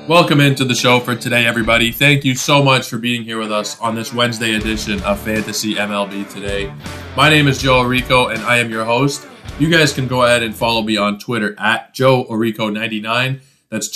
Welcome into the show for today, everybody. Thank you so much for being here with us on this Wednesday edition of Fantasy MLB Today. My name is Joe Orico, and I am your host. You guys can go ahead and follow me on Twitter at JoeOrico99. That's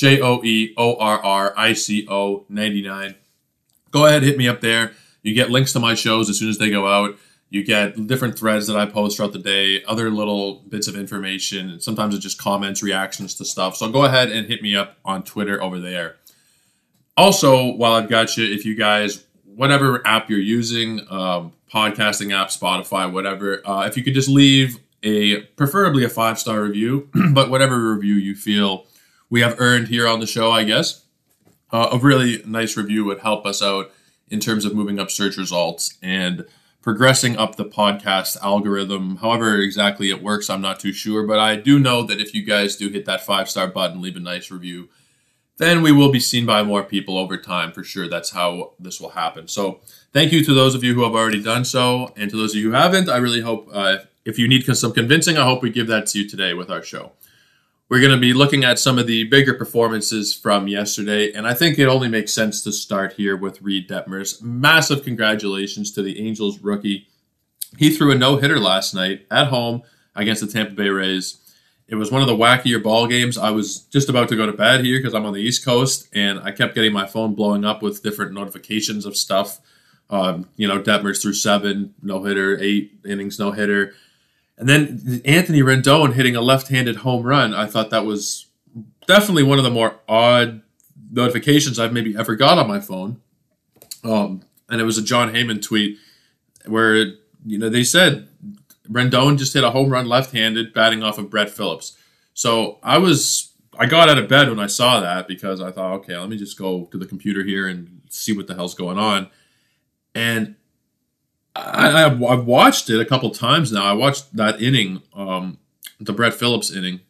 JoeOrrico99. Go ahead, hit me up there. You get links to my shows as soon as they go out. You get different threads that I post throughout the day, other little bits of information. Sometimes it's just comments, reactions to stuff. So go ahead and hit me up on Twitter over there. Also, while I've got you, if you guys, whatever app you're using, podcasting app, Spotify, whatever, if you could just leave preferably a 5-star review, but whatever review you feel we have earned here on the show, I guess. A really nice review would help us out in terms of moving up search results and progressing up the podcast algorithm. However exactly it works, I'm not too sure, but I do know that if you guys do hit that 5-star button, leave a nice review, then we will be seen by more people over time for sure. That's how this will happen. So thank you to those of you who have already done so, and to those of you who haven't, I really hope, if you need some convincing, I hope we give that to you today with our show. We're going to be looking at some of the bigger performances from yesterday, and I think it only makes sense to start here with Reid Detmers. Massive congratulations to the Angels rookie. He threw a no-hitter last night at home against the Tampa Bay Rays. It was one of the wackier ball games. I was just about to go to bed here because I'm on the East Coast, and I kept getting my phone blowing up with different notifications of stuff. Detmers threw 7, no-hitter, 8 innings, no-hitter. And then Anthony Rendon hitting a left-handed home run. I thought that was definitely one of the more odd notifications I've maybe ever got on my phone. And it was a John Heyman tweet where, they said Rendon just hit a home run left-handed batting off of Brett Phillips. So I got out of bed when I saw that because I thought, okay, let me just go to the computer here and see what the hell's going on. And I've watched it a couple times now. I watched that inning, the Brett Phillips inning.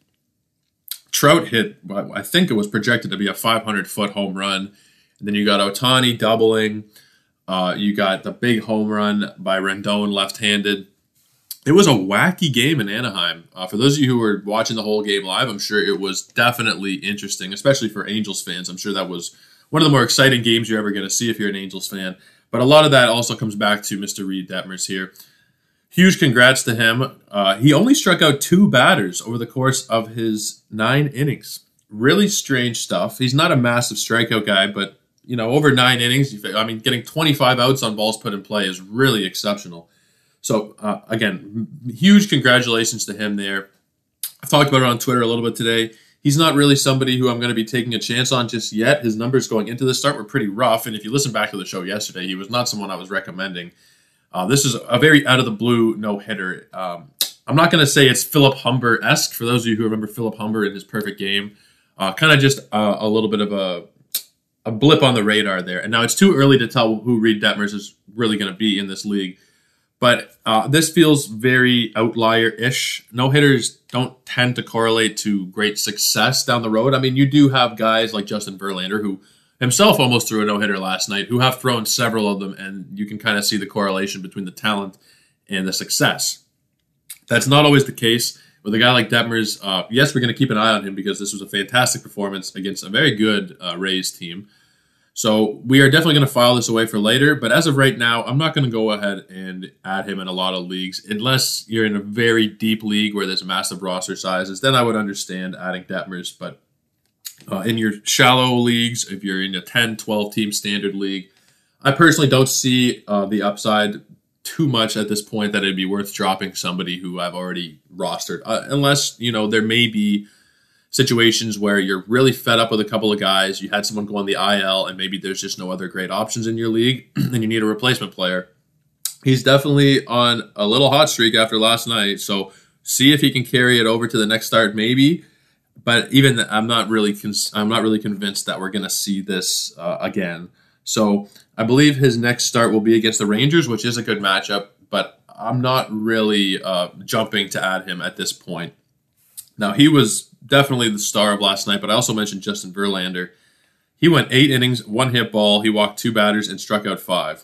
Trout hit, I think it was projected to be a 500-foot home run. And then you got Ohtani doubling. You got the big home run by Rendon left-handed. It was a wacky game in Anaheim. For those of you who were watching the whole game live, I'm sure it was definitely interesting, especially for Angels fans. I'm sure that was one of the more exciting games you're ever going to see if you're an Angels fan. But a lot of that also comes back to Mr. Reid Detmers here. Huge congrats to him. He only struck out 2 batters over the course of his 9 innings. Really strange stuff. He's not a massive strikeout guy, but over 9 innings, getting 25 outs on balls put in play is really exceptional. So again, huge congratulations to him there. I've talked about it on Twitter a little bit today. He's not really somebody who I'm going to be taking a chance on just yet. His numbers going into the start were pretty rough, and if you listen back to the show yesterday, he was not someone I was recommending. This is a very out-of-the-blue no-hitter. I'm not going to say it's Philip Humber-esque. For those of you who remember Philip Humber in his perfect game, kind of just a little bit of a blip on the radar there. And now it's too early to tell who Reid Detmers is really going to be in this league. But this feels very outlier-ish. No-hitters don't tend to correlate to great success down the road. I mean, you do have guys like Justin Verlander, who himself almost threw a no-hitter last night, who have thrown several of them, and you can kind of see the correlation between the talent and the success. That's not always the case. With a guy like Detmers, yes, we're going to keep an eye on him because this was a fantastic performance against a very good Rays team. So we are definitely going to file this away for later, but as of right now, I'm not going to go ahead and add him in a lot of leagues unless you're in a very deep league where there's massive roster sizes. Then I would understand adding Detmers, but in your shallow leagues, if you're in a 10, 12-team standard league, I personally don't see the upside too much at this point that it'd be worth dropping somebody who I've already rostered, unless, there may be situations where you're really fed up with a couple of guys, you had someone go on the IL, and maybe there's just no other great options in your league, and you need a replacement player. He's definitely on a little hot streak after last night, so see if he can carry it over to the next start, maybe. But even I'm not really convinced that we're going to see this again. So I believe his next start will be against the Rangers, which is a good matchup, but I'm not really jumping to add him at this point. Now, he was definitely the star of last night, but I also mentioned Justin Verlander. He went 8 innings, 1 hit ball, he walked 2 batters, and struck out 5.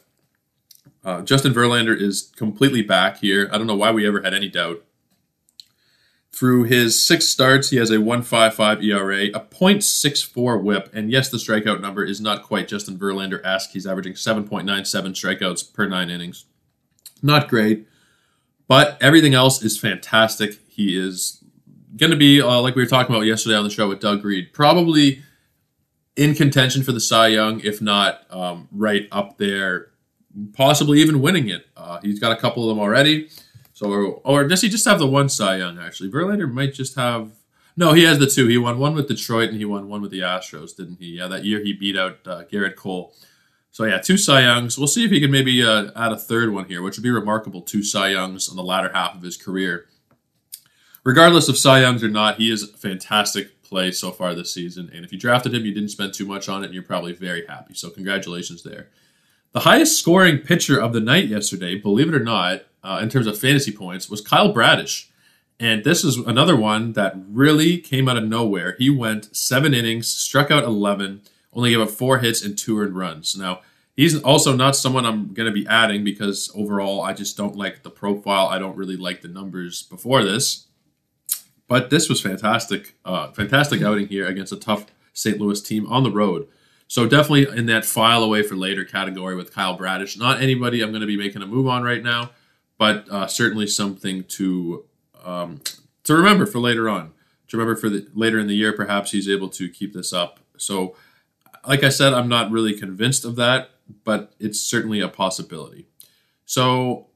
Justin Verlander is completely back here. I don't know why we ever had any doubt. Through his 6 starts, he has a 1.55 ERA, a .64 WHIP, and yes, the strikeout number is not quite Justin Verlander-esque. He's averaging 7.97 strikeouts per 9 innings. Not great, but everything else is fantastic. He is going to be, like we were talking about yesterday on the show with Doug Reed, probably in contention for the Cy Young, if not right up there, possibly even winning it. He's got a couple of them already. So, or does he just have the one Cy Young, actually? Verlander might just have... No, he has the 2. He won one with Detroit, and he won one with the Astros, didn't he? Yeah, that year he beat out Garrett Cole. So, yeah, 2 Cy Youngs. We'll see if he can maybe add a third one here, which would be remarkable. 2 Cy Youngs on the latter half of his career. Regardless of Cy Youngs or not, he is a fantastic play so far this season. And if you drafted him, you didn't spend too much on it, and you're probably very happy. So, congratulations there. The highest scoring pitcher of the night yesterday, believe it or not, in terms of fantasy points, was Kyle Bradish. And this is another one that really came out of nowhere. He went 7 innings, struck out 11, only gave up 4 hits and 2 earned runs. Now, he's also not someone I'm going to be adding because overall I just don't like the profile. I don't really like the numbers before this. But this was fantastic. Fantastic outing here against a tough St. Louis team on the road. So definitely in that file away for later category with Kyle Bradish. Not anybody I'm going to be making a move on right now, but certainly something to remember for later on. To remember for later in the year, perhaps he's able to keep this up. So, like I said, I'm not really convinced of that, but it's certainly a possibility. So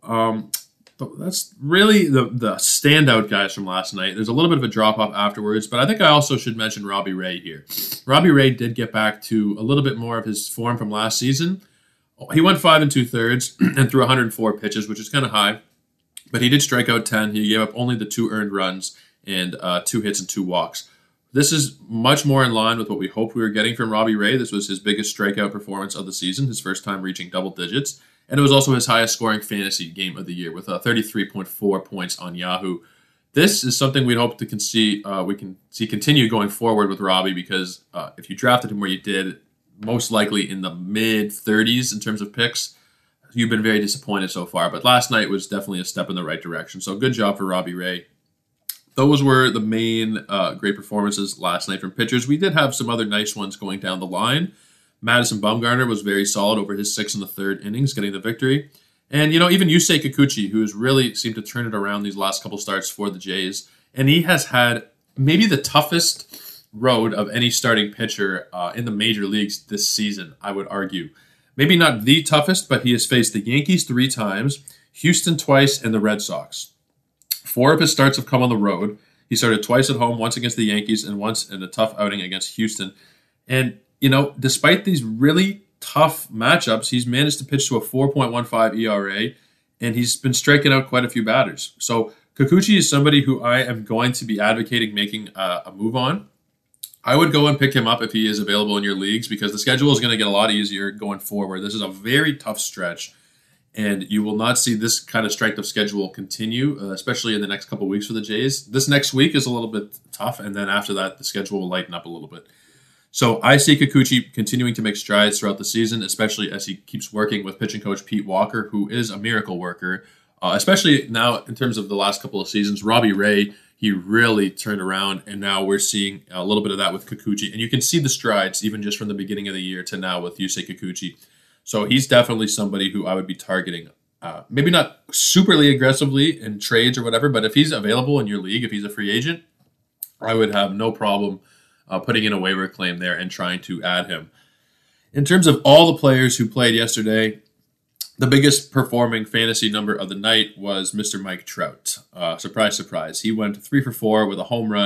that's really the standout guys from last night. There's a little bit of a drop-off afterwards, but I think I also should mention Robbie Ray here. Robbie Ray did get back to a little bit more of his form from last season. He went 5 2/3 and threw 104 pitches, which is kind of high, but he did strike out 10. He gave up only the 2 earned runs and 2 hits and 2 walks. This is much more in line with what we hoped we were getting from Robbie Ray. This was his biggest strikeout performance of the season, his first time reaching double digits. And it was also his highest scoring fantasy game of the year with 33.4 points on Yahoo. This is something we'd hope to see continue going forward with Robbie because if you drafted him where you did, most likely in the mid-30s in terms of picks, you've been very disappointed so far. But last night was definitely a step in the right direction. So good job for Robbie Ray. Those were the main great performances last night from pitchers. We did have some other nice ones going down the line. Madison Bumgarner was very solid over his 6 1/3 innings, getting the victory. And, even Yusei Kikuchi, who has really seemed to turn it around these last couple starts for the Jays. And he has had maybe the toughest road of any starting pitcher in the major leagues this season, I would argue. Maybe not the toughest, but he has faced the Yankees 3 times, Houston twice, and the Red Sox. 4 of his starts have come on the road. He started twice at home, once against the Yankees, and once in a tough outing against Houston. And, despite these really tough matchups, he's managed to pitch to a 4.15 ERA, and he's been striking out quite a few batters. So Kikuchi is somebody who I am going to be advocating making a move on. I would go and pick him up if he is available in your leagues because the schedule is going to get a lot easier going forward. This is a very tough stretch, and you will not see this kind of strength of schedule continue, especially in the next couple of weeks for the Jays. This next week is a little bit tough, and then after that, the schedule will lighten up a little bit. So I see Kikuchi continuing to make strides throughout the season, especially as he keeps working with pitching coach Pete Walker, who is a miracle worker, especially now in terms of the last couple of seasons. Robbie Ray, he really turned around, and now we're seeing a little bit of that with Kikuchi. And you can see the strides even just from the beginning of the year to now with Yusei Kikuchi. So he's definitely somebody who I would be targeting. Maybe not superly aggressively in trades or whatever, but if he's available in your league, if he's a free agent, I would have no problem putting in a waiver claim there and trying to add him. In terms of all the players who played yesterday, the biggest performing fantasy number of the night was Mr. Mike Trout. Surprise, surprise. He went 3 for 4 with 2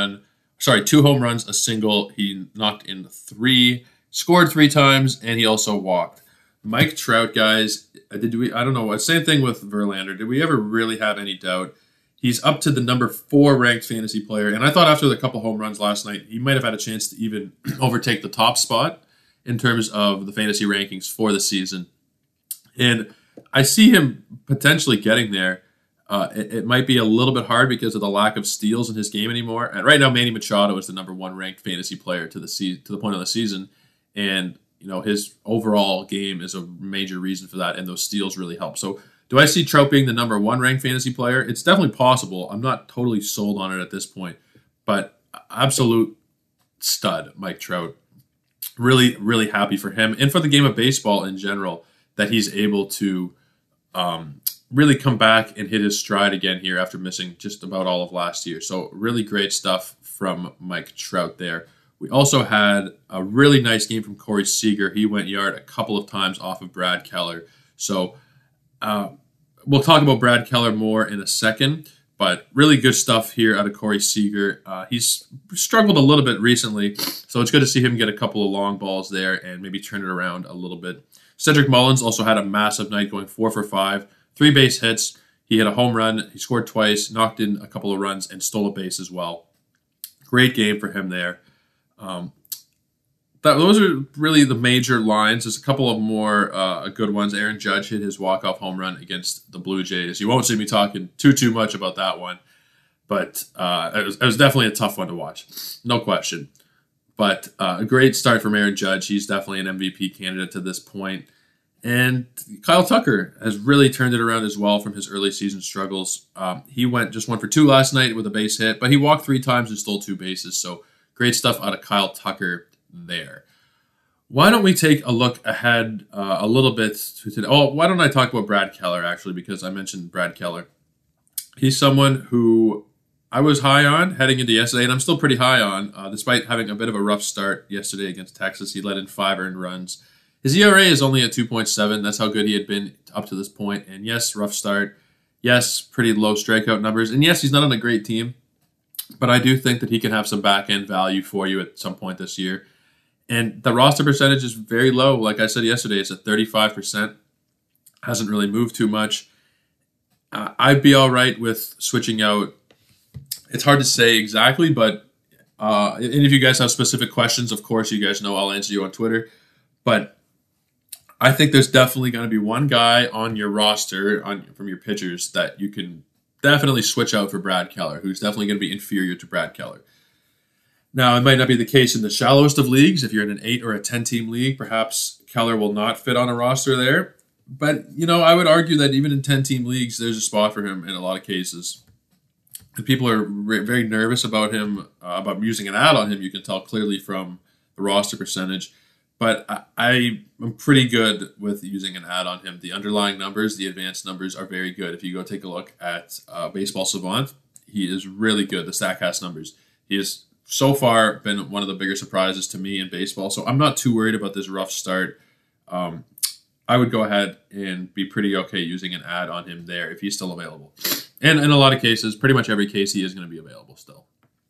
home runs, a single. He knocked in 3, scored 3 times, and he also walked. Mike Trout, guys, I don't know. Same thing with Verlander. Did we ever really have any doubt? He's up to the number 4 ranked fantasy player. And I thought after the couple home runs last night, he might have had a chance to even overtake the top spot in terms of the fantasy rankings for the season. And I see him potentially getting there. It might be a little bit hard because of the lack of steals in his game anymore. And right now, Manny Machado is the number 1 ranked fantasy player to the point of the season. And his overall game is a major reason for that, and those steals really help. So Do I see Trout being the number 1 ranked fantasy player? It's definitely possible. I'm not totally sold on it at this point, but absolute stud, Mike Trout. Really, really happy for him and for the game of baseball in general that he's able to really come back and hit his stride again here after missing just about all of last year. So really great stuff from Mike Trout there. We also had a really nice game from Corey Seager. He went yard a couple of times off of Brad Keller. So we'll talk about Brad Keller more in a second, but really good stuff here out of Corey Seager. He's struggled a little bit recently, so it's good to see him get a couple of long balls there and maybe turn it around a little bit. Cedric Mullins also had a massive night, going 4 for 5, 3 base hits. He hit a home run. He scored twice, knocked in a couple of runs, and stole a base as well. Great game for him there. Those are really the major lines. There's a couple of more good ones. Aaron Judge hit his walk-off home run against the Blue Jays. You won't see me talking too much about that one, but it was definitely a tough one to watch, no question. But a great start from Aaron Judge. He's definitely an MVP candidate to this point. And Kyle Tucker has really turned it around as well from his early season struggles. He went just 1 for 2 last night with a base hit, but he walked 3 times and stole 2 bases. So great stuff out of Kyle Tucker there. Why don't we take a look ahead a little bit to today? Oh, why don't I talk about Brad Keller, actually, because I mentioned Brad Keller. He's someone who I was high on heading into yesterday, and I'm still pretty high on, despite having a bit of a rough start yesterday against Texas. He let in 5 earned runs. His ERA is only at 2.7. That's how good he had been up to this point. And yes, rough start. Yes, pretty low strikeout numbers. And yes, he's not on a great team, but I do think that he can have some back-end value for you at some point this year. And the roster percentage is very low. Like I said yesterday, it's at 35%. Hasn't really moved too much. I'd be all right with switching out. It's hard to say exactly, but and if you guys have specific questions, of course, you guys know I'll answer you on Twitter. But I think there's definitely going to be one guy on your roster from your pitchers that you can definitely switch out for Brad Keller, who's definitely going to be inferior to Brad Keller. Now, it might not be the case in the shallowest of leagues. If you're in an 8 or a 10-team league, perhaps Keller will not fit on a roster there. But, I would argue that even in 10-team leagues, there's a spot for him in a lot of cases. And people are very nervous about him, about using an ad on him. You can tell clearly from the roster percentage. But I am pretty good with using an ad on him. The underlying numbers, the advanced numbers are very good. If you go take a look at Baseball Savant, he is really good, the StatCast numbers. He has so far been one of the bigger surprises to me in baseball. So I'm not too worried about this rough start. I would go ahead and be pretty okay using an ad on him there if he's still available. And in a lot of cases, pretty much every case, he is going to be available still.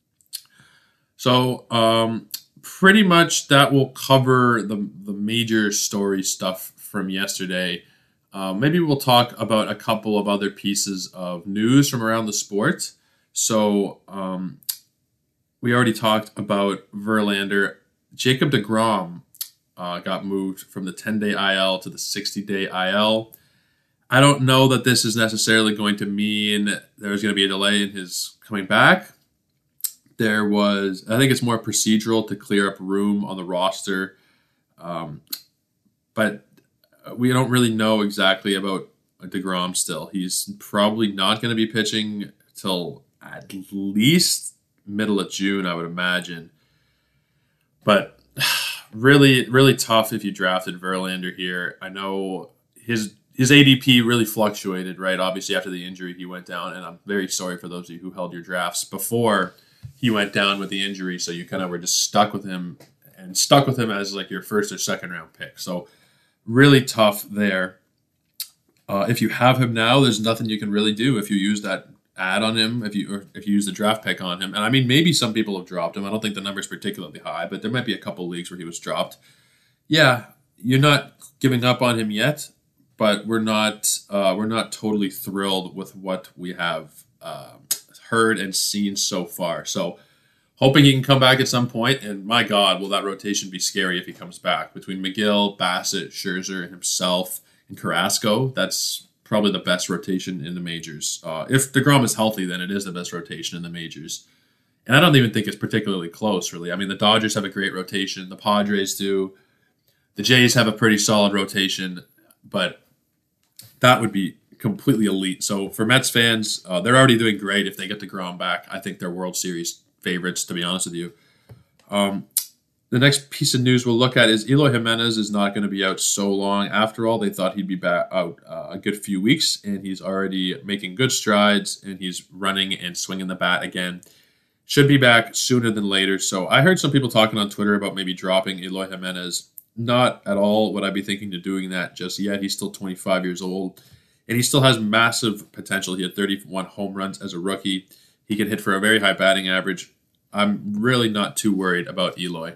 So pretty much that will cover the major story stuff from yesterday. Maybe we'll talk about a couple of other pieces of news from around the sport. So we already talked about Verlander. Jacob deGrom got moved from the 10-day IL to the 60-day IL. I don't know that this is necessarily going to mean there's going to be a delay in his coming back. I think it's more procedural to clear up room on the roster. But we don't really know exactly about deGrom still. He's probably not going to be pitching till at least middle of June, I would imagine. But really, really tough if you drafted Verlander here. I know his ADP really fluctuated, right? Obviously, after the injury, he went down, and I'm very sorry for those of you who held your drafts before he went down with the injury, so you kind of were just stuck with him as like your first or second round pick. So really tough there. If you have him now, there's nothing you can really do if you use that ad on him, if you use the draft pick on him. And I mean, maybe some people have dropped him. I don't think the number's particularly high, but there might be a couple leagues where he was dropped. Yeah, you're not giving up on him yet, but we're not totally thrilled with what we have heard and seen so far. So hoping he can come back at some point, and my God, will that rotation be scary if he comes back. Between McGill, Bassett, Scherzer, himself, and Carrasco, that's probably the best rotation in the majors. If deGrom is healthy, then it is the best rotation in the majors. And I don't even think it's particularly close, really. I mean, the Dodgers have a great rotation. The Padres do. The Jays have a pretty solid rotation, but that would be completely elite. So for Mets fans, they're already doing great if they get DeGrom back. I think they're World Series favorites, to be honest with you. The next piece of news we'll look at is Eloy Jimenez is not going to be out so long. After all, they thought he'd be back out a good few weeks, and he's already making good strides, and he's running and swinging the bat again. Should be back sooner than later. So I heard some people talking on Twitter about maybe dropping Eloy Jimenez. Not at all would I be thinking of doing that just yet. He's still 25 years old, and he still has massive potential. He had 31 home runs as a rookie. He can hit for a very high batting average. I'm really not too worried about Eloy.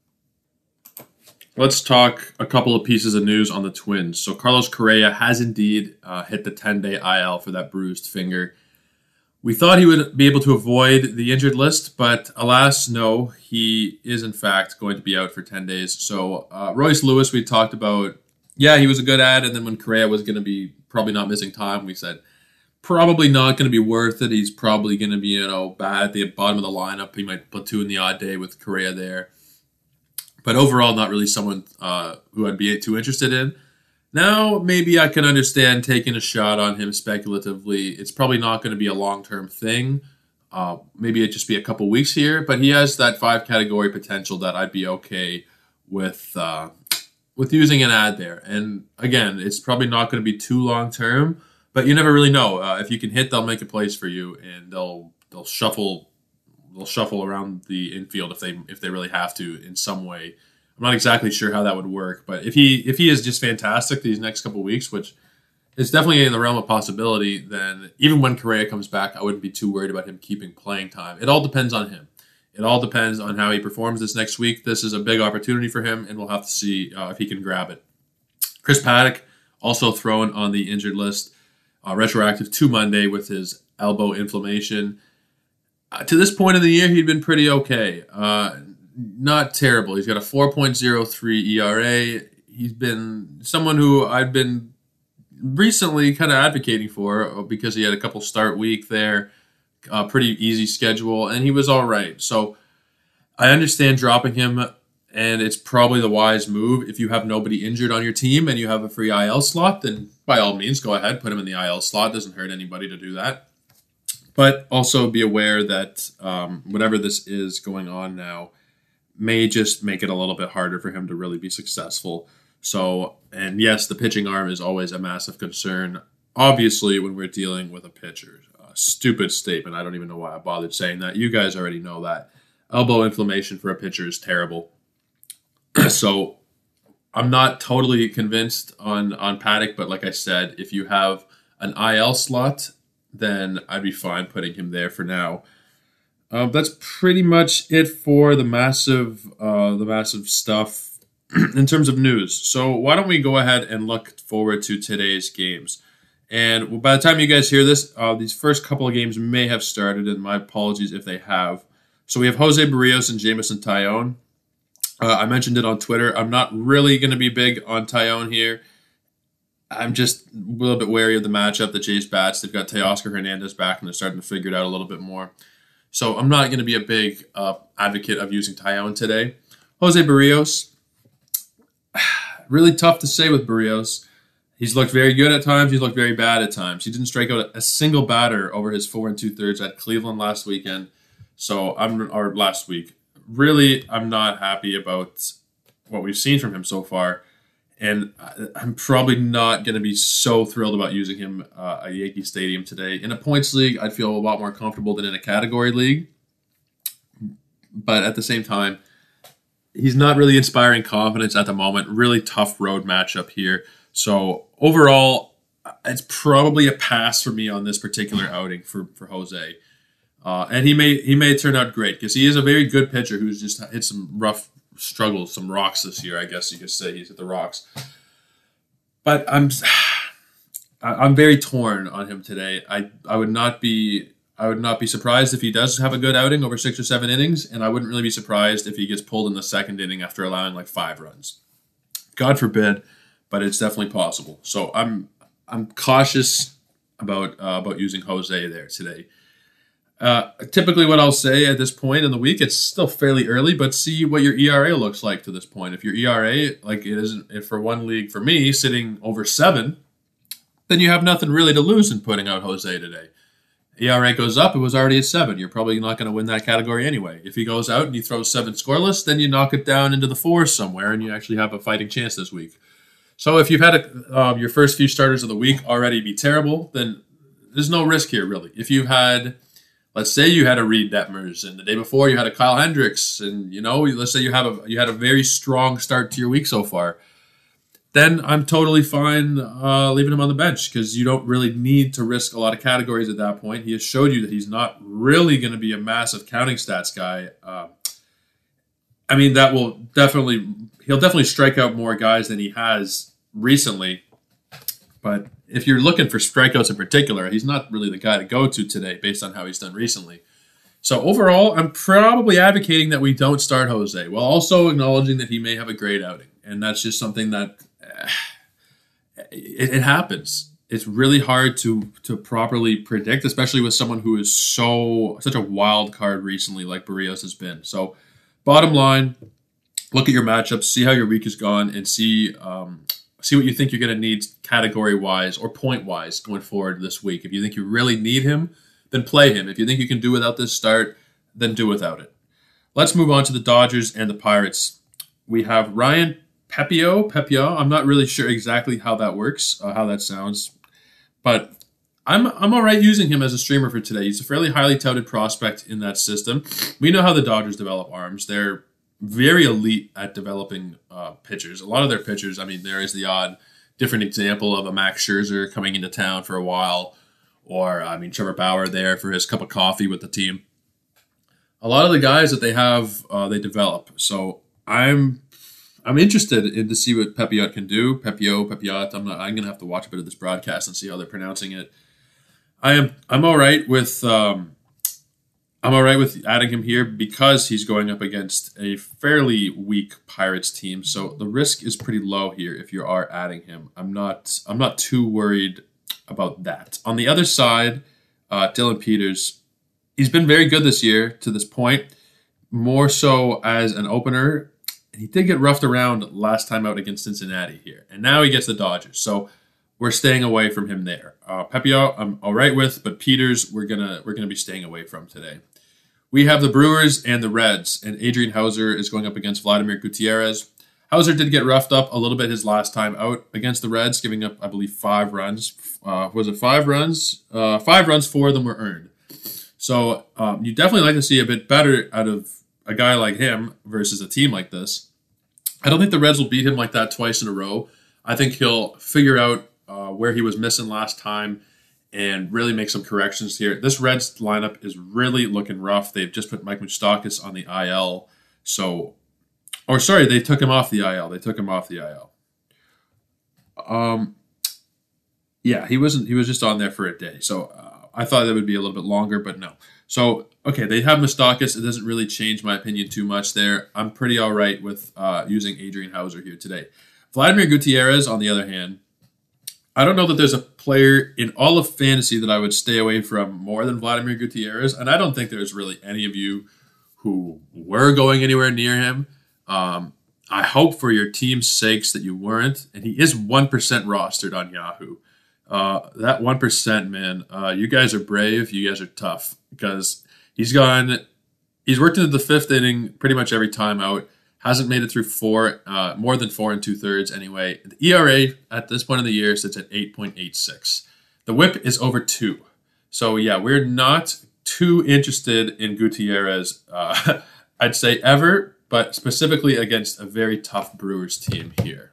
Let's talk a couple of pieces of news on the Twins. So Carlos Correa has indeed hit the 10-day IL for that bruised finger. We thought he would be able to avoid the injured list, but alas, no. He is, in fact, going to be out for 10 days. So Royce Lewis, we talked about, yeah, he was a good ad, and then when Correa was going to be probably not missing time, we said, probably not going to be worth it. He's probably going to be, bad at the bottom of the lineup. He might platoon the odd day with Correa there. But overall, not really someone who I'd be too interested in. Now, maybe I can understand taking a shot on him speculatively. It's probably not going to be a long-term thing. Maybe it'd just be a couple weeks here. But he has that 5-category potential that I'd be okay with using an ad there. And again, it's probably not going to be too long-term. But you never really know. If you can hit, they'll make a place for you, and they'll shuffle. They'll shuffle around the infield if they really have to in some way. I'm not exactly sure how that would work, but if he is just fantastic these next couple of weeks, which is definitely in the realm of possibility, then even when Correa comes back, I wouldn't be too worried about him keeping playing time. It all depends on him. It all depends on how he performs this next week. This is a big opportunity for him, and we'll have to see if he can grab it. Chris Paddack, also thrown on the injured list, retroactive to Monday with his elbow inflammation. To this point in the year, he'd been pretty okay. Not terrible. He's got a 4.03 ERA. He's been someone who I've been recently kind of advocating for because he had a couple start week there, pretty easy schedule, and he was all right. So I understand dropping him, and it's probably the wise move. If you have nobody injured on your team and you have a free IL slot, then by all means, go ahead, put him in the IL slot. It doesn't hurt anybody to do that. But also be aware that whatever this is going on now may just make it a little bit harder for him to really be successful. So, and yes, the pitching arm is always a massive concern, obviously, when we're dealing with a pitcher. Stupid statement. I don't even know why I bothered saying that. You guys already know that. Elbow inflammation for a pitcher is terrible. So I'm not totally convinced on Paddack, but like I said, if you have an IL slot, then I'd be fine putting him there for now. That's pretty much it for the massive stuff in terms of news. So why don't we go ahead and look forward to today's games? And by the time you guys hear this, these first couple of games may have started, and my apologies if they have. So we have Jose Barrios and Jameson Taillon. I mentioned it on Twitter. I'm not really going to be big on Taillon here. I'm just a little bit wary of the matchup, the Jays bats. They've got Teoscar Hernandez back, and they're starting to figure it out a little bit more. So I'm not going to be a big advocate of using Taillon today. Jose Barrios, really tough to say with Barrios. He's looked very good at times. He's looked very bad at times. He didn't strike out a single batter over his 4 2/3 at Cleveland last weekend. Last week. Really, I'm not happy about what we've seen from him so far. And I'm probably not going to be so thrilled about using him at Yankee Stadium today. In a points league, I'd feel a lot more comfortable than in a category league. But at the same time, he's not really inspiring confidence at the moment. Really tough road matchup here. So overall, it's probably a pass for me on this particular outing for Jose. And he may turn out great because he is a very good pitcher who's just hit some rough struggles, some rocks this year. I guess you could say he's hit the rocks. But I'm very torn on him today. I would not be surprised if he does have a good outing over 6 or 7 innings, and I wouldn't really be surprised if he gets pulled in the second inning after allowing like 5 runs. God forbid, but it's definitely possible. So I'm cautious about using Jose there today. Typically what I'll say at this point in the week, it's still fairly early, but see what your ERA looks like to this point. If your ERA, like it is for one league for me, sitting over 7, then you have nothing really to lose in putting out Jose today. ERA goes up, it was already at 7. You're probably not going to win that category anyway. If he goes out and he throws 7 scoreless, then you knock it down into the 4s somewhere, and you actually have a fighting chance this week. So if you've had your first few starters of the week already be terrible, then there's no risk here, really. If you had, let's say you had a Reed Detmers, and the day before you had a Kyle Hendricks, and let's say you had a very strong start to your week so far, then I'm totally fine leaving him on the bench because you don't really need to risk a lot of categories at that point. He has showed you that he's not really going to be a massive counting stats guy. He'll definitely strike out more guys than he has recently. But if you're looking for strikeouts in particular, he's not really the guy to go to today based on how he's done recently. So overall, I'm probably advocating that we don't start Jose while also acknowledging that he may have a great outing. And that's just something that it happens. It's really hard to properly predict, especially with someone who is such a wild card recently like Berrios has been. So bottom line, look at your matchups, see how your week has gone, and see what you think you're going to need category-wise or point-wise going forward this week. If you think you really need him, then play him. If you think you can do without this start, then do without it. Let's move on to the Dodgers and the Pirates. We have Ryan Pepiot. I'm not really sure exactly how that works, how that sounds, but I'm all right using him as a streamer for today. He's a fairly highly touted prospect in that system. We know how the Dodgers develop arms. They're very elite at developing pitchers. A lot of their pitchers, there is the odd different example of a Max Scherzer coming into town for a while, or Trevor Bauer there for his cup of coffee with the team. A lot of the guys that they have, they develop. So I'm interested in to see what Pepiot can do. Pepiot. I'm going to have to watch a bit of this broadcast and see how they're pronouncing it. I'm all right with adding him here because he's going up against a fairly weak Pirates team. So the risk is pretty low here if you are adding him. I'm not too worried about that. On the other side, Dylan Peters, he's been very good this year to this point, more so as an opener. He did get roughed around last time out against Cincinnati here, and now he gets the Dodgers. So we're staying away from him there. Pepiot, I'm all right with, but Peters, we're gonna be staying away from today. We have the Brewers and the Reds, and Adrian Hauser is going up against Vladimir Gutierrez. Hauser did get roughed up a little bit his last time out against the Reds, giving up, I believe, 5 runs. Was it 5 runs? 5 runs, 4 of them were earned. So you definitely like to see a bit better out of a guy like him versus a team like this. I don't think the Reds will beat him like that twice in a row. I think he'll figure out where he was missing last time and really make some corrections here. This Reds lineup is really looking rough. They've just put Mike Moustakas on the IL. They took him off the IL. He was just on there for a day. So I thought that would be a little bit longer, but no. So, okay, they have Moustakas. It doesn't really change my opinion too much there. I'm pretty all right with using Adrian Hauser here today. Vladimir Gutierrez, on the other hand, I don't know that there's a player in all of fantasy that I would stay away from more than Vladimir Gutierrez, and I don't think there's really any of you who were going anywhere near him. I hope for your team's sakes that you weren't, and he is 1% rostered on Yahoo. That 1%, man, you guys are brave, you guys are tough, because he's worked into the 5th inning pretty much every time out. Hasn't made it through more than 4 2/3 anyway. The ERA at this point of the year sits at 8.86. The WHIP is over 2. So yeah, we're not too interested in Gutierrez, I'd say ever, but specifically against a very tough Brewers team here.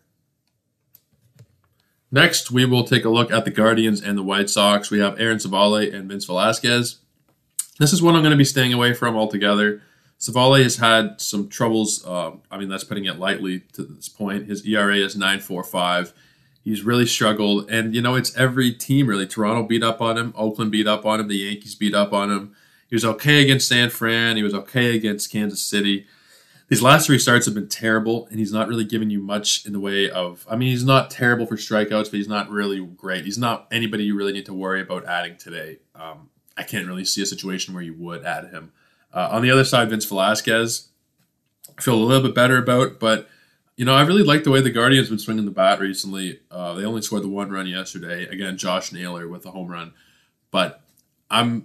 Next, we will take a look at the Guardians and the White Sox. We have Aaron Civale and Vince Velasquez. This is one I'm going to be staying away from altogether. Civale has had some troubles. That's putting it lightly to this point. His ERA is 9.45. He's really struggled. And, it's every team, really. Toronto beat up on him. Oakland beat up on him. The Yankees beat up on him. He was okay against San Fran. He was okay against Kansas City. These last 3 starts have been terrible, and he's not really giving you much in the way of... he's not terrible for strikeouts, but he's not really great. He's not anybody you really need to worry about adding today. I can't really see a situation where you would add him. On the other side, Vince Velasquez, I feel a little bit better about, but, I really like the way the Guardians been swinging the bat recently. They only scored the 1 run yesterday. Again, Josh Naylor with a home run. But I'm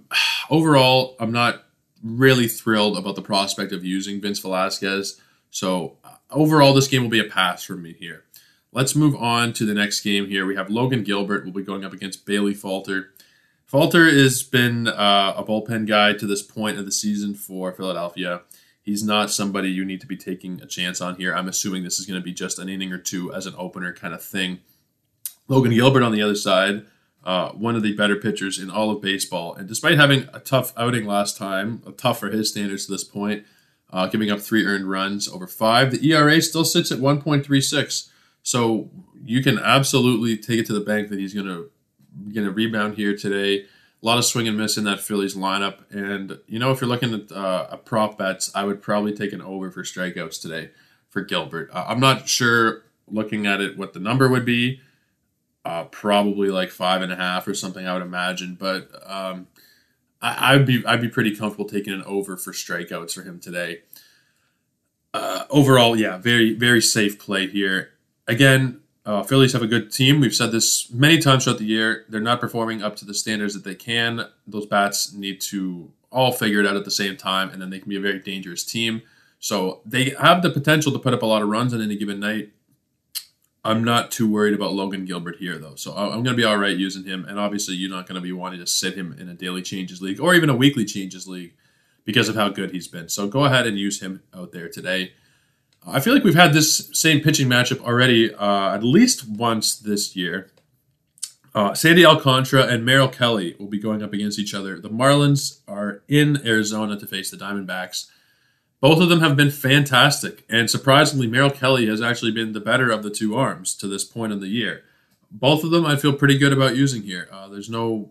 not really thrilled about the prospect of using Vince Velasquez. So overall, this game will be a pass for me here. Let's move on to the next game here. We have Logan Gilbert will be going up against Bailey Falter. Falter has been a bullpen guy to this point of the season for Philadelphia. He's not somebody you need to be taking a chance on here. I'm assuming this is going to be just an inning or two as an opener kind of thing. Logan Gilbert on the other side, one of the better pitchers in all of baseball. And despite having a tough outing last time, tough for his standards to this point, giving up 3 earned runs over 5, the ERA still sits at 1.36. So you can absolutely take it to the bank that he's going to rebound here today. A lot of swing and miss in that Phillies lineup. And, if you're looking at prop bets, I would probably take an over for strikeouts today for Gilbert. I'm not sure, looking at it, what the number would be. Probably like 5.5 or something, I would imagine. But I'd be pretty comfortable taking an over for strikeouts for him today. Overall, yeah, very, very safe play here. Again, Phillies have a good team. We've said this many times throughout the year. They're not performing up to the standards that they can. Those bats need to all figure it out at the same time, and then they can be a very dangerous team. So they have the potential to put up a lot of runs on any given night. I'm not too worried about Logan Gilbert here, though. So I'm going to be all right using him. And obviously, you're not going to be wanting to sit him in a daily changes league or even a weekly changes league because of how good he's been. So go ahead and use him out there today. I feel like we've had this same pitching matchup already at least once this year. Sandy Alcantara and Merrill Kelly will be going up against each other. The Marlins are in Arizona to face the Diamondbacks. Both of them have been fantastic, and surprisingly, Merrill Kelly has actually been the better of the two arms to this point in the year. Both of them I feel pretty good about using here. There's no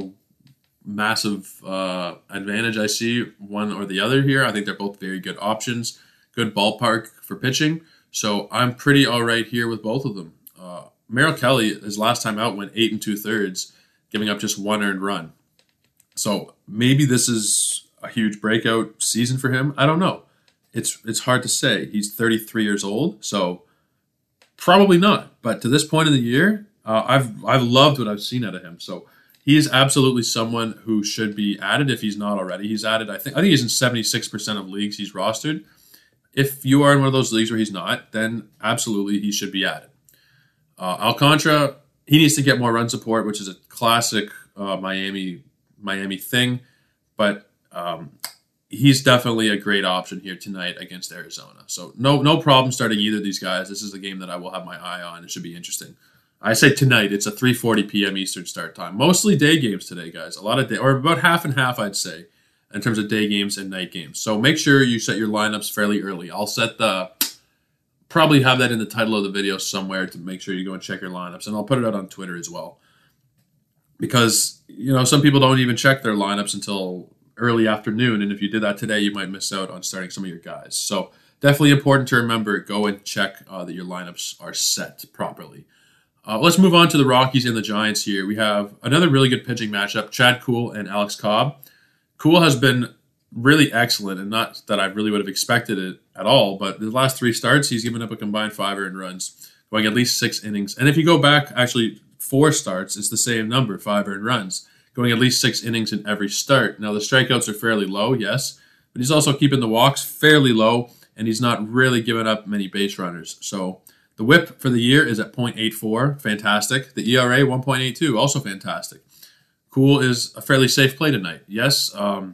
massive advantage I see one or the other here. I think they're both very good options. Good ballpark for pitching. So I'm pretty all right here with both of them. Merrill Kelly, his last time out, went 8 2/3, giving up just 1 earned run. So maybe this is a huge breakout season for him. I don't know. It's hard to say. He's 33 years old, so probably not. But to this point in the year, I've loved what I've seen out of him. So he is absolutely someone who should be added if he's not already. He's added. I think he's in 76% of leagues he's rostered. If you are in one of those leagues where he's not, then absolutely he should be added. Alcantara, he needs to get more run support, which is a classic Miami thing. But he's definitely a great option here tonight against Arizona. So no problem starting either of these guys. This is a game that I will have my eye on. It should be interesting. I say tonight. It's a 3:40 p.m. Eastern start time. Mostly day games today, guys. A lot of day, or about half and half, I'd say, in terms of day games and night games. So make sure you set your lineups fairly early. I'll probably have that in the title of the video somewhere to make sure you go and check your lineups. And I'll put it out on Twitter as well. Because, some people don't even check their lineups until early afternoon. And if you did that today, you might miss out on starting some of your guys. So definitely important to remember, go and check that your lineups are set properly. Let's move on to the Rockies and the Giants here. We have another really good pitching matchup, Chad Kuhl and Alex Cobb. Kuhl has been really excellent, and not that I really would have expected it at all, but the last 3 starts, he's given up a combined 5 earned runs, going at least 6 innings. And if you go back, actually 4 starts, it's the same number, 5 earned runs, going at least 6 innings in every start. Now, the strikeouts are fairly low, yes, but he's also keeping the walks fairly low, and he's not really giving up many base runners. So the whip for the year is at .84, fantastic. The ERA, 1.82, also fantastic. Kuhl is a fairly safe play tonight. Yes,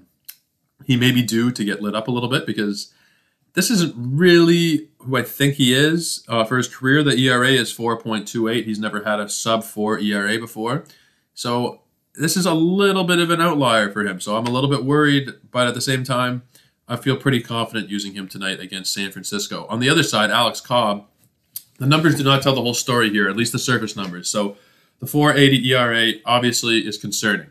he may be due to get lit up a little bit because this isn't really who I think he is. For his career, the ERA is 4.28. He's never had a sub-4 ERA before. So this is a little bit of an outlier for him. So I'm a little bit worried, but at the same time, I feel pretty confident using him tonight against San Francisco. On the other side, Alex Cobb, the numbers do not tell the whole story here, at least the surface numbers. So the 4.80 ERA obviously is concerning.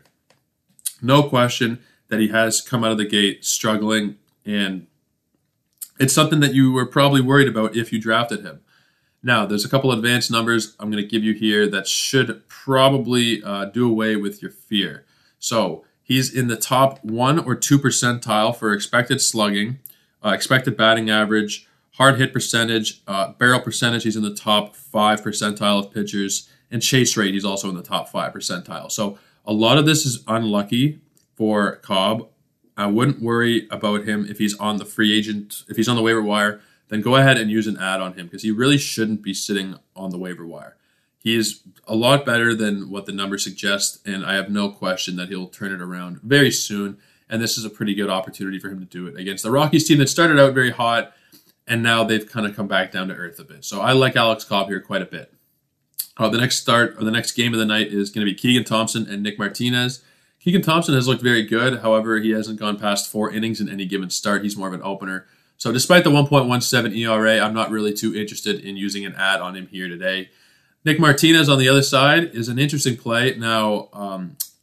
No question that he has come out of the gate struggling, and it's something that you were probably worried about if you drafted him. Now, there's a couple advanced numbers I'm going to give you here that should probably do away with your fear. So he's in the top 1 or 2 percentile for expected slugging, expected batting average, Hard hit percentage, barrel percentage, he's in the top 5 percentile of pitchers. And chase rate, he's also in the top 5 percentile. So a lot of this is unlucky for Cobb. I wouldn't worry about him if he's on the free agent. If he's on the waiver wire, then go ahead and use an ad on him because he really shouldn't be sitting on the waiver wire. He is a lot better than what the numbers suggest, and I have no question that he'll turn it around very soon. And this is a pretty good opportunity for him to do it against the Rockies team that started out very hot, and now they've kind of come back down to earth a bit. So I like Alex Cobb here quite a bit. The next game of the night is going to be Keegan Thompson and Nick Martinez. Keegan Thompson has looked very good. However, he hasn't gone past 4 innings in any given start. He's more of an opener. So despite the 1.17 ERA, I'm not really too interested in using an ad on him here today. Nick Martinez on the other side is an interesting play. Now,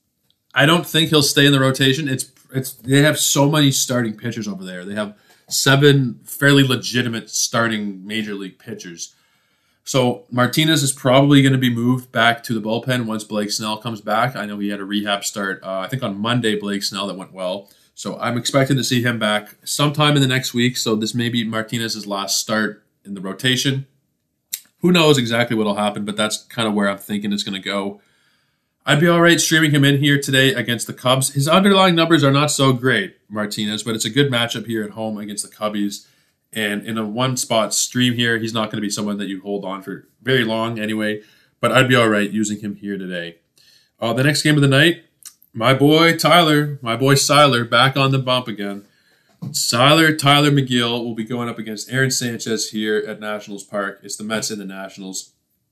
I don't think he'll stay in the rotation. They have so many starting pitchers over there. They have 7 fairly legitimate starting major league pitchers. So Martinez is probably going to be moved back to the bullpen once Blake Snell comes back. I know he had a rehab start, I think on Monday, Blake Snell, that went well. So I'm expecting to see him back sometime in the next week. So this may be Martinez's last start in the rotation. Who knows exactly what will happen, but that's kind of where I'm thinking it's going to go. I'd be all right streaming him in here today against the Cubs. His underlying numbers are not so great, Martinez, but it's a good matchup here at home against the Cubbies. And in a one-spot stream here, he's not going to be someone that you hold on for very long anyway. But I'd be all right using him here today. The next game of the night, my boy Siler, back on the bump again. Tyler McGill will be going up against Aaron Sanchez here at Nationals Park. It's the Mets and the Nationals.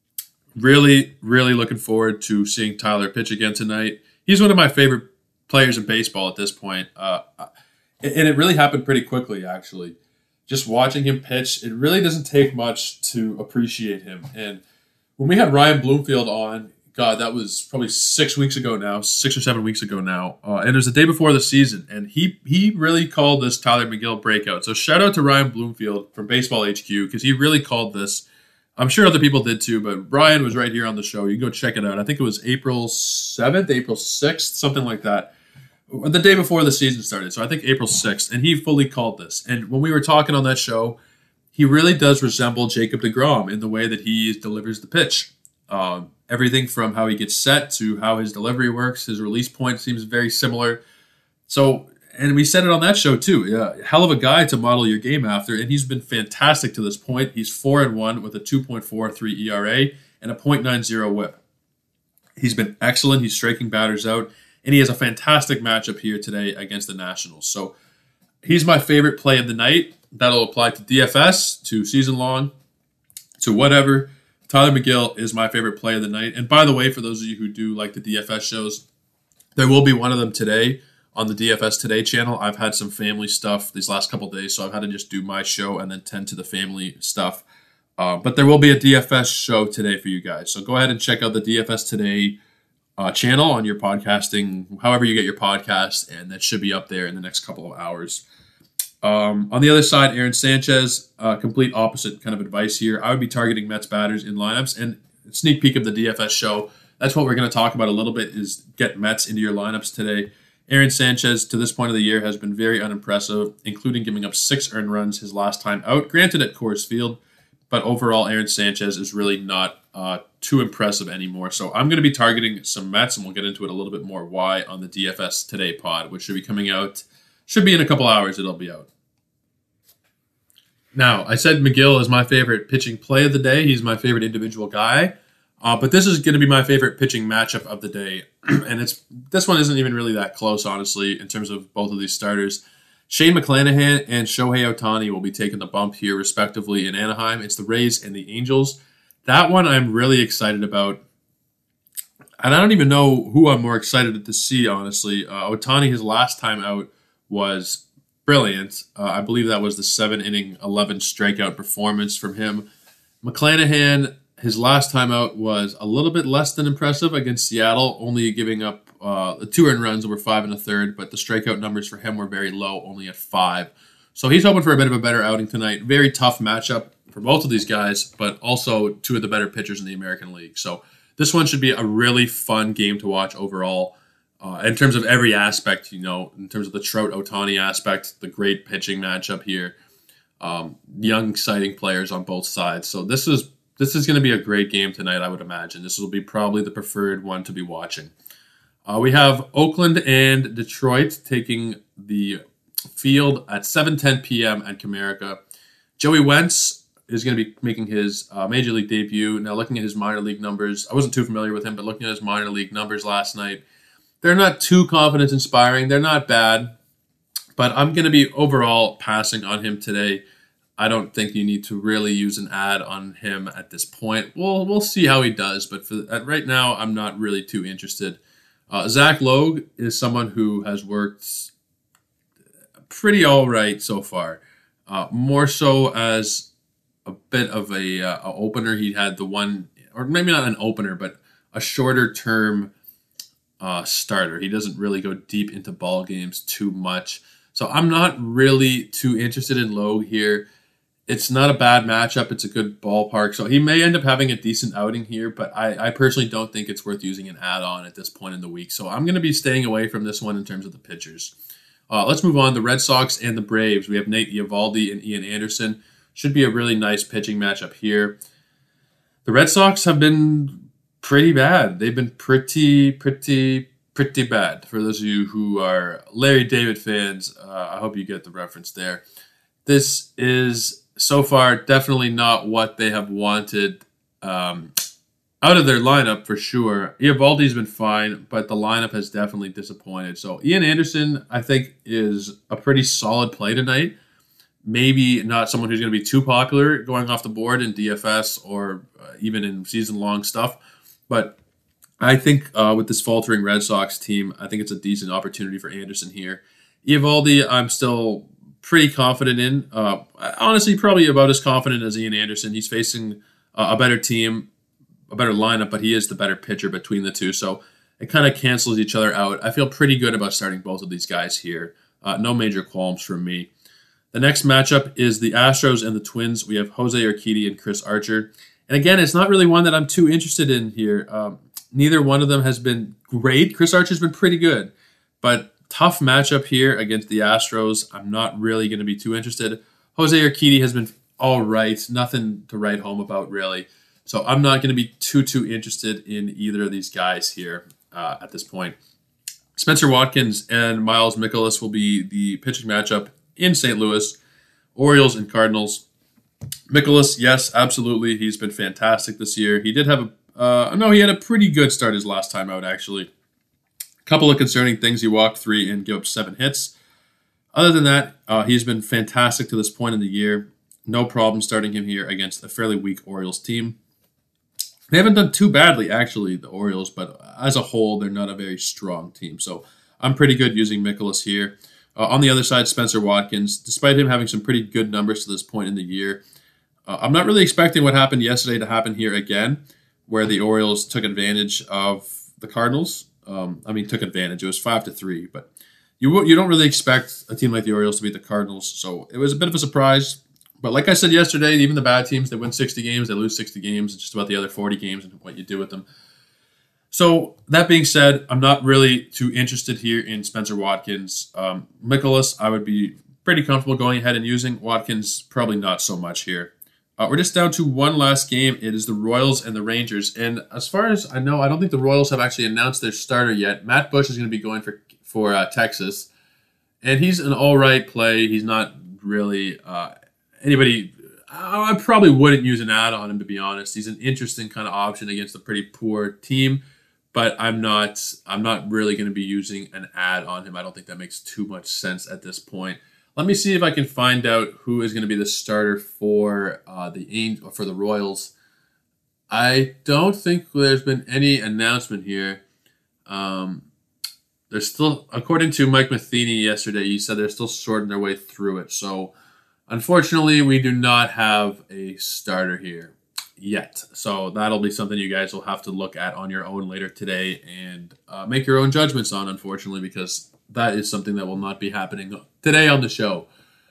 Really, really looking forward to seeing Tyler pitch again tonight. He's one of my favorite players in baseball at this point. And it really happened pretty quickly, actually. Just watching him pitch, it really doesn't take much to appreciate him. And when we had Ryan Bloomfield on, God, that was probably 6 weeks ago now, 6 or 7 weeks ago now. And it was the day before the season. And he really called this Tyler McGill breakout. So shout out to Ryan Bloomfield from Baseball HQ because he really called this. I'm sure other people did too, but Ryan was right here on the show. You can go check it out. I think it was April 7th, April 6th, something like that. The day before the season started, so I think April 6th, and he fully called this. And when we were talking on that show, he really does resemble Jacob deGrom in the way that he delivers the pitch. Everything from how he gets set to how his delivery works, his release point seems very similar. So, and we said it on that show too. Yeah, hell of a guy to model your game after, and he's been fantastic to this point. He's 4-1 with a 2.43 ERA and a .90 WHIP. He's been excellent. He's striking batters out. And he has a fantastic matchup here today against the Nationals. So he's my favorite play of the night. That'll apply to DFS, to season long, to whatever. Tyler McGill is my favorite play of the night. And by the way, for those of you who do like the DFS shows, there will be one of them today on the DFS Today channel. I've had some family stuff these last couple of days, so I've had to just do my show and then tend to the family stuff. But there will be a DFS show today for you guys. So go ahead and check out the DFS Today channel on your podcasting, however you get your podcast, and that should be up there in the next couple of hours. On the other side, Aaron Sanchez, complete opposite kind of advice here. I would be targeting Mets batters in lineups, and sneak peek of the DFS show. That's what we're going to talk about a little bit, is get Mets into your lineups today. Aaron Sanchez, to this point of the year, has been very unimpressive, including giving up 6 earned runs his last time out, granted at Coors Field, but overall, Aaron Sanchez is really not too impressive anymore. So I'm going to be targeting some Mets, and we'll get into it a little bit more why on the DFS Today pod, which should be coming out, should be in a couple hours, it'll be out. Now, I said McGill is my favorite pitching play of the day. He's my favorite individual guy. But this is going to be my favorite pitching matchup of the day. And this one isn't even really that close, honestly, in terms of both of these starters. Shane McClanahan and Shohei Ohtani will be taking the bump here, respectively, in Anaheim. It's the Rays and the Angels. That one I'm really excited about. And I don't even know who I'm more excited to see, honestly. Ohtani, his last time out, was brilliant. I believe that was the 7-inning, 11 strikeout performance from him. McClanahan, his last time out, was a little bit less than impressive against Seattle, only giving up 2 earned runs over 5 1/3, but the strikeout numbers for him were very low, only at 5. So he's hoping for a bit of a better outing tonight. Very tough matchup for both of these guys, but also 2 of the better pitchers in the American League. So this one should be a really fun game to watch overall. In terms of every aspect, in terms of the Trout-Ohtani aspect, the great pitching matchup here. young, exciting players on both sides. So this is going to be a great game tonight, I would imagine. This will be probably the preferred one to be watching. We have Oakland and Detroit taking the field at 7:10 p.m. at Comerica. Joey Wentz is going to be making his Major League debut. Now, looking at his minor league numbers, I wasn't too familiar with him, but looking at his minor league numbers last night, they're not too confidence-inspiring. They're not bad, but I'm going to be overall passing on him today. I don't think you need to really use an ad on him at this point. We'll see how he does, but right now, I'm not really too interested. Zach Logue is someone who has worked pretty all right so far. More so as a bit of a opener. He had the one, or maybe not an opener, but a shorter term starter. He doesn't really go deep into ball games too much. So I'm not really too interested in Logue here. It's not a bad matchup. It's a good ballpark. So he may end up having a decent outing here, but I personally don't think it's worth using an add-on at this point in the week. So I'm going to be staying away from this one in terms of the pitchers. Let's move on. The Red Sox and the Braves. We have Nate Eovaldi and Ian Anderson. Should be a really nice pitching matchup here. The Red Sox have been pretty bad. They've been pretty bad. For those of you who are Larry David fans, I hope you get the reference there. This is so far definitely not what they have wanted out of their lineup for sure. Eovaldi's been fine, but the lineup has definitely disappointed. So Ian Anderson, I think, is a pretty solid play tonight. Maybe not someone who's going to be too popular going off the board in DFS or even in season-long stuff. But I think with this faltering Red Sox team, I think it's a decent opportunity for Anderson here. Eovaldi, I'm still pretty confident in. Honestly, probably about as confident as Ian Anderson. He's facing a better team, a better lineup, but he is the better pitcher between the two. So it kind of cancels each other out. I feel pretty good about starting both of these guys here. No major qualms from me. The next matchup is the Astros and the Twins. We have Jose Urquidy and Chris Archer. And again, it's not really one that I'm too interested in here. Neither one of them has been great. Chris Archer's been pretty good, but tough matchup here against the Astros. I'm not really going to be too interested. Jose Urquidy has been all right. Nothing to write home about, really. So I'm not going to be too interested in either of these guys here at this point. Spencer Watkins and Miles Mikolas will be the pitching matchup in St. Louis. Orioles and Cardinals. Mikolas, yes, absolutely. He's been fantastic this year. He did have he had a pretty good start his last time out, actually. A couple of concerning things. He walked 3 and gave up 7 hits. Other than that, he's been fantastic to this point in the year. No problem starting him here against a fairly weak Orioles team. They haven't done too badly, actually, the Orioles, but as a whole, they're not a very strong team. So I'm pretty good using Mikolas here. On the other side, Spencer Watkins, despite him having some pretty good numbers to this point in the year, I'm not really expecting what happened yesterday to happen here again, where the Orioles took advantage of the Cardinals. Took advantage. It was 5-3, but you don't really expect a team like the Orioles to beat the Cardinals. So it was a bit of a surprise. But like I said yesterday, even the bad teams that win 60 games, they lose 60 games. It's just about the other 40 games and what you do with them. So that being said, I'm not really too interested here in Spencer Watkins. Mikolas, I would be pretty comfortable going ahead and using. Watkins, probably not so much here. We're just down to one last game. It is the Royals and the Rangers. And as far as I know, I don't think the Royals have actually announced their starter yet. Matt Bush is going to be going for Texas. And he's an all right play. He's not really anybody. I probably wouldn't use an ad on him, to be honest. He's an interesting kind of option against a pretty poor team. But I'm not really going to be using an ad on him. I don't think that makes too much sense at this point. Let me see if I can find out who is going to be the starter for the Royals. I don't think there's been any announcement here. There's still, according to Mike Matheny yesterday, he said they're still sorting their way through it. So, unfortunately, we do not have a starter here yet. So that'll be something you guys will have to look at on your own later today and make your own judgments on, unfortunately, because that is something that will not be happening today on the show.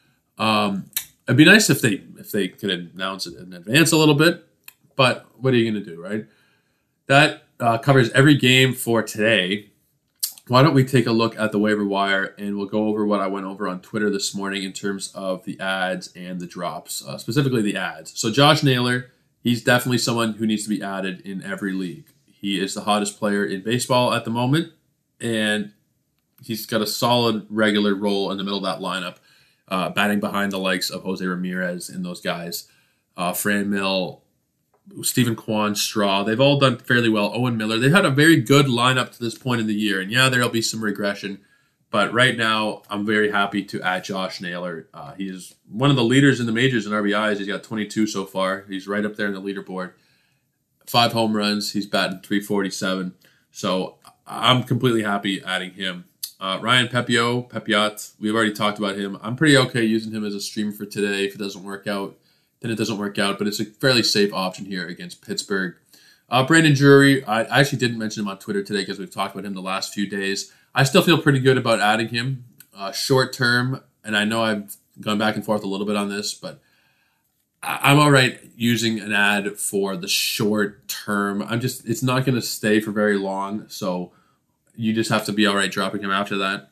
It'd be nice if they could announce it in advance a little bit, but what are you going to do, right? That covers every game for today. why don't we take a look at the waiver wire and we'll go over what I went over on Twitter this morning in terms of the ads and the drops, specifically the ads. So Josh Naylor, he's definitely someone who needs to be added in every league. He is the hottest player in baseball at the moment, and he's got a solid regular role in the middle of that lineup, batting behind the likes of Jose Ramirez and those guys, Fran Mill, Stephen Kwan, Straw. They've all done fairly well. Owen Miller. They've had a very good lineup to this point in the year. And yeah, there'll be some regression. But right now, I'm very happy to add Josh Naylor. He's one of the leaders in the majors in RBIs. He's got 22 so far. He's right up there in the leaderboard. 5 home runs. He's batting .347. So I'm completely happy adding him. Ryan Pepiot, we've already talked about him. I'm pretty okay using him as a stream for today. If it doesn't work out, then it doesn't work out. But it's a fairly safe option here against Pittsburgh. Brandon Drury, I actually didn't mention him on Twitter today because we've talked about him the last few days. I still feel pretty good about adding him short term. And I know I've gone back and forth a little bit on this, but I'm all right using an ad for the short term. It's not going to stay for very long. So you just have to be all right dropping him after that.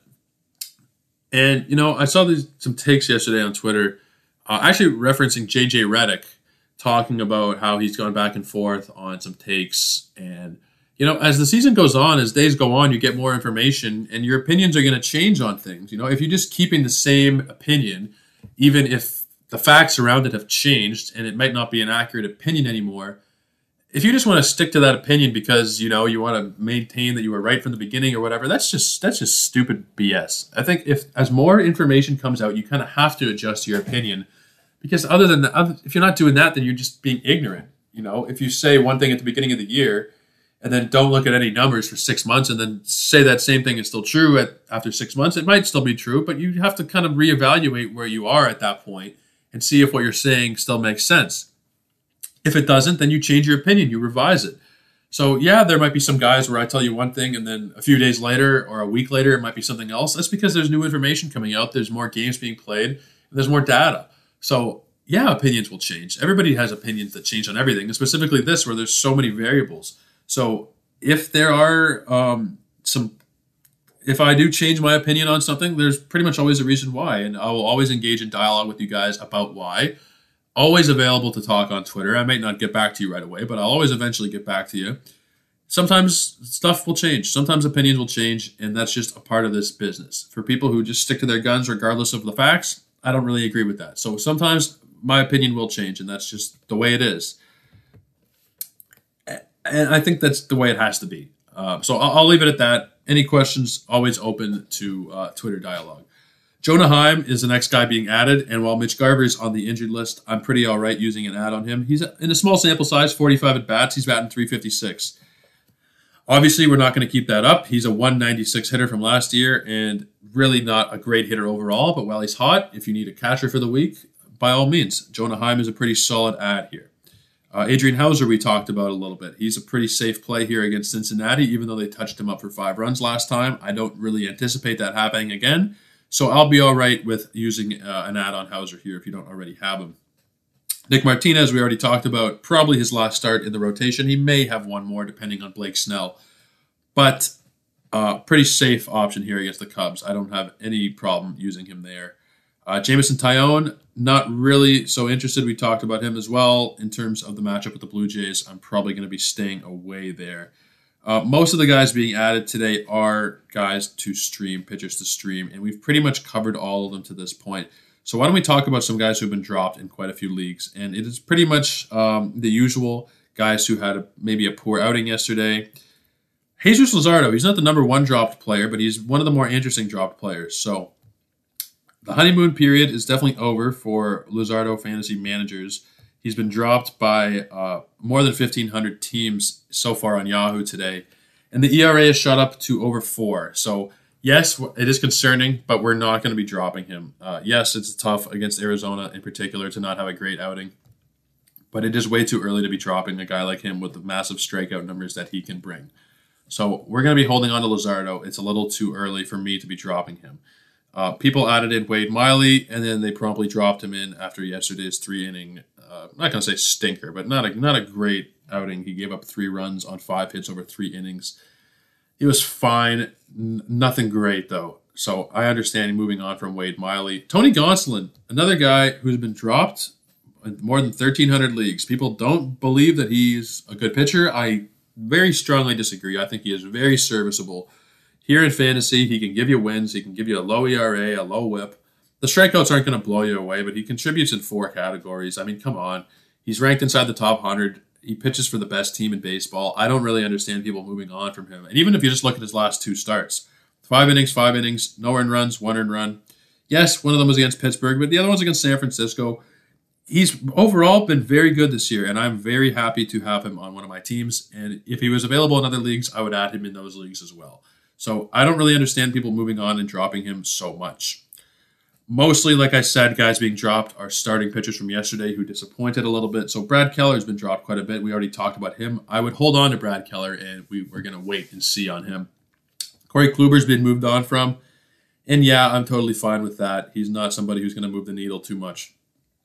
And, I saw some takes yesterday on Twitter, actually referencing JJ Redick, talking about how he's gone back and forth on some takes. And, as the season goes on, as days go on, you get more information and your opinions are going to change on things. If you're just keeping the same opinion, even if the facts around it have changed and it might not be an accurate opinion anymore, if you just want to stick to that opinion because, you want to maintain that you were right from the beginning or whatever, that's just stupid BS. I think as more information comes out, you kind of have to adjust your opinion because other than that, if you're not doing that, then you're just being ignorant. If you say one thing at the beginning of the year and then don't look at any numbers for 6 months and then say that same thing is still true after 6 months, it might still be true, but you have to kind of reevaluate where you are at that point and see if what you're saying still makes sense. If it doesn't, then you change your opinion, you revise it. So yeah, there might be some guys where I tell you one thing and then a few days later or a week later, it might be something else. That's because there's new information coming out. There's more games being played and there's more data. So yeah, opinions will change. Everybody has opinions that change on everything, and specifically this where there's so many variables. So if there are if I do change my opinion on something, there's pretty much always a reason why. And I will always engage in dialogue with you guys about why. Always available to talk on Twitter. I might not get back to you right away, but I'll always eventually get back to you. Sometimes stuff will change. Sometimes opinions will change, and that's just a part of this business. For people who just stick to their guns regardless of the facts, I don't really agree with that. So sometimes my opinion will change, and that's just the way it is. And I think that's the way it has to be. So I'll leave it at that. Any questions, always open to Twitter dialogue. Jonah Heim is the next guy being added, and while Mitch Garver is on the injured list, I'm pretty all right using an ad on him. He's in a small sample size, 45 at-bats. He's batting .356. Obviously, we're not going to keep that up. He's a 196 hitter from last year and really not a great hitter overall, but while he's hot, if you need a catcher for the week, by all means, Jonah Heim is a pretty solid ad here. Adrian Hauser we talked about a little bit. He's a pretty safe play here against Cincinnati, even though they touched him up for 5 runs last time. I don't really anticipate that happening again. So I'll be all right with using an ad on Hauser here if you don't already have him. Nick Martinez, we already talked about, probably his last start in the rotation. He may have one more depending on Blake Snell. But pretty safe option here against the Cubs. I don't have any problem using him there. Jameson Taillon, not really so interested. We talked about him as well in terms of the matchup with the Blue Jays. I'm probably going to be staying away there. Most of the guys being added today are guys to stream, pitchers to stream, and we've pretty much covered all of them to this point. So why don't we talk about some guys who have been dropped in quite a few leagues? And it is pretty much the usual guys who had maybe a poor outing yesterday. Jesus Luzardo, he's not the number one dropped player, but he's one of the more interesting dropped players. So the honeymoon period is definitely over for Luzardo fantasy managers. He's been dropped by more than 1,500 teams so far on Yahoo today. And the ERA is shot up to over 4. So, yes, it is concerning, but we're not going to be dropping him. Yes, it's tough against Arizona in particular to not have a great outing. But it is way too early to be dropping a guy like him with the massive strikeout numbers that he can bring. So we're going to be holding on to Luzardo. It's a little too early for me to be dropping him. People added in Wade Miley, and then they promptly dropped him in after yesterday's 3-inning, I'm not going to say stinker, but not a great outing. He gave up 3 runs on 5 hits over 3 innings. He was fine. Nothing great, though. So I understand moving on from Wade Miley. Tony Gonsolin, another guy who's been dropped in more than 1,300 leagues. People don't believe that he's a good pitcher. I very strongly disagree. I think he is very serviceable. Here in fantasy, he can give you wins. He can give you a low ERA, a low whip. The strikeouts aren't going to blow you away, but he contributes in 4 categories. I mean, come on. He's ranked inside the top 100. He pitches for the best team in baseball. I don't really understand people moving on from him. And even if you just look at his last 2 starts, 5 innings, no earned runs, 1 earned run. Yes, one of them was against Pittsburgh, but the other one's against San Francisco. He's overall been very good this year, and I'm very happy to have him on one of my teams. And if he was available in other leagues, I would add him in those leagues as well. So I don't really understand people moving on and dropping him so much. Mostly, like I said, guys being dropped are starting pitchers from yesterday who disappointed a little bit. So Brad Keller has been dropped quite a bit. We already talked about him. I would hold on to Brad Keller, and we're going to wait and see on him. Corey Kluber's been moved on from. And yeah, I'm totally fine with that. He's not somebody who's going to move the needle too much.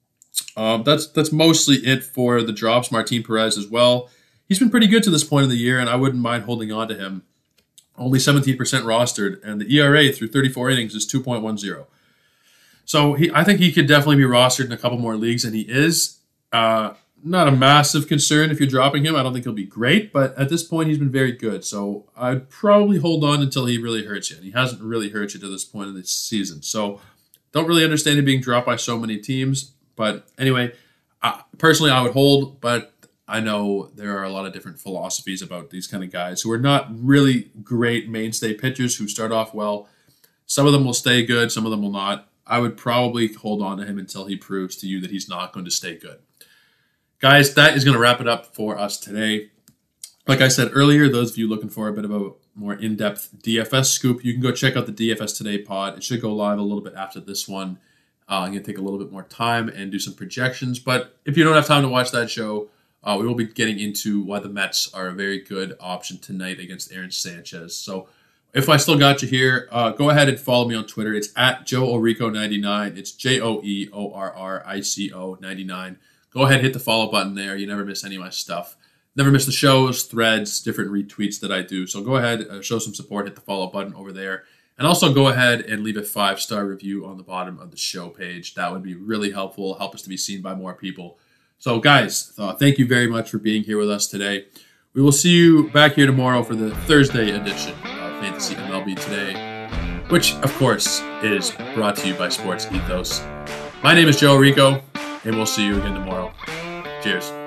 That's mostly it for the drops. Martin Perez as well. He's been pretty good to this point of the year, and I wouldn't mind holding on to him. Only 17% rostered, and the ERA through 34 innings is 2.10. So I think he could definitely be rostered in a couple more leagues, and he is. Not a massive concern if you're dropping him. I don't think he'll be great, but at this point, he's been very good. So I'd probably hold on until he really hurts you, and he hasn't really hurt you to this point of the season. So don't really understand him being dropped by so many teams. But anyway, personally, I would hold, but I know there are a lot of different philosophies about these kind of guys who are not really great mainstay pitchers who start off well. Some of them will stay good, some of them will not. I would probably hold on to him until he proves to you that he's not going to stay good. Guys, that is going to wrap it up for us today. Like I said earlier, those of you looking for a bit of a more in-depth DFS scoop, you can go check out the DFS Today pod. It should go live a little bit after this one. I'm going to take a little bit more time and do some projections. But if you don't have time to watch that show, we will be getting into why the Mets are a very good option tonight against Aaron Sanchez. So if I still got you here, go ahead and follow me on Twitter. It's at JoeOrico99. It's JoeOrrico99. Go ahead, hit the follow button there. You never miss any of my stuff. Never miss the shows, threads, different retweets that I do. So go ahead, show some support, hit the follow button over there. And also go ahead and leave a 5-star review on the bottom of the show page. That would be really helpful, help us to be seen by more people. So guys, thank you very much for being here with us today. We will see you back here tomorrow for the Thursday edition of Fantasy MLB Today, which, of course, is brought to you by Sports Ethos. My name is Joe Rico, and we'll see you again tomorrow. Cheers.